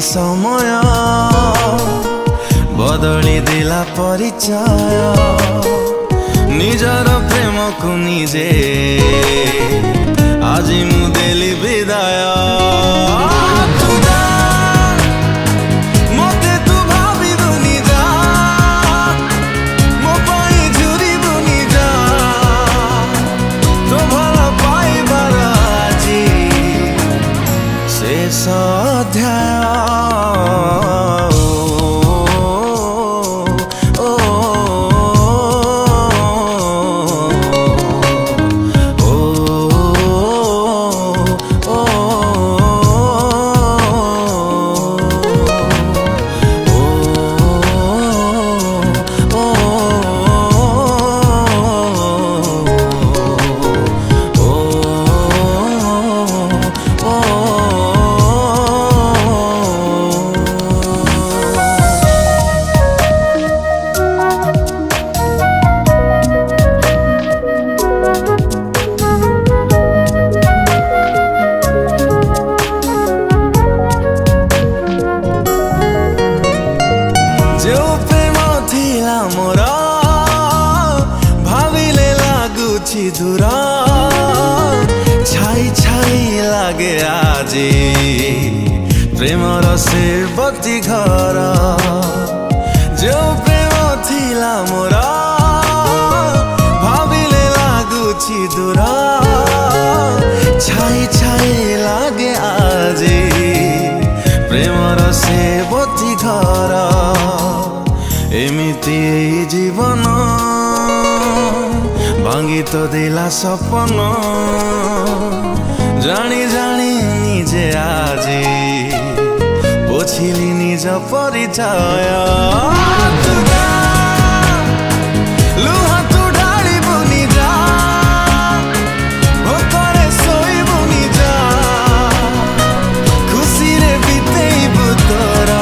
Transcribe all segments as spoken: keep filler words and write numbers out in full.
समय बदली देला परिचय निजर प्रेम को निजे आज मु देली विदाय दूरा छाई छाई लागे आजी प्रेमर से बती घर जो प्रेम थिला मोरा भाविले लागुछि दूरा छाई छाई लागे आजी प्रेमर से बती घर एमिति जीवन भांगी तो दिला सपन जानी जानी निजे आजी पोछिली निज परिचय लुहा तू ढाली बुनी जा भोकरे सोई बुनी जा खुशी रे बीतेई बुतरा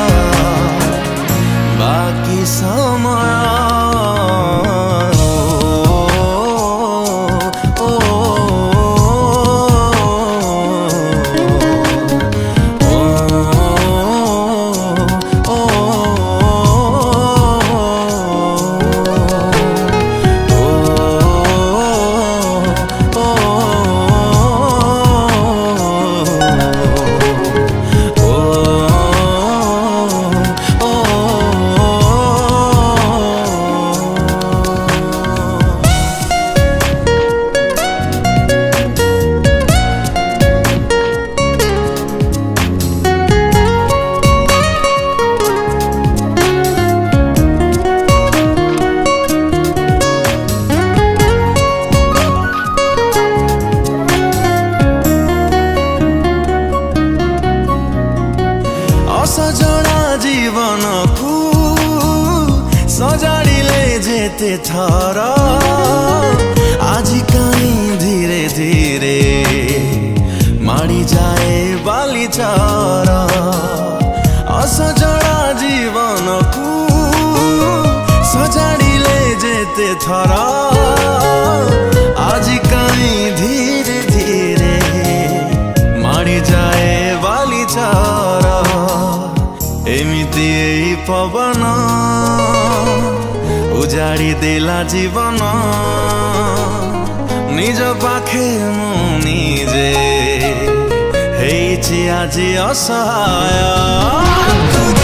बाकी समय सजना जीवन को सजाड़िले जेते थर आज कहीं धीरे धीरे माड़ी जाए बाली चार असजड़ा जीवन को सजाड़िले जेते थर आज कहीं धीरे धीरे माड़ी जाए बाली चार एमिति पवन उजाड़ी देला जीवन निज पाखे मु निजे हेइछि आजि असहाय।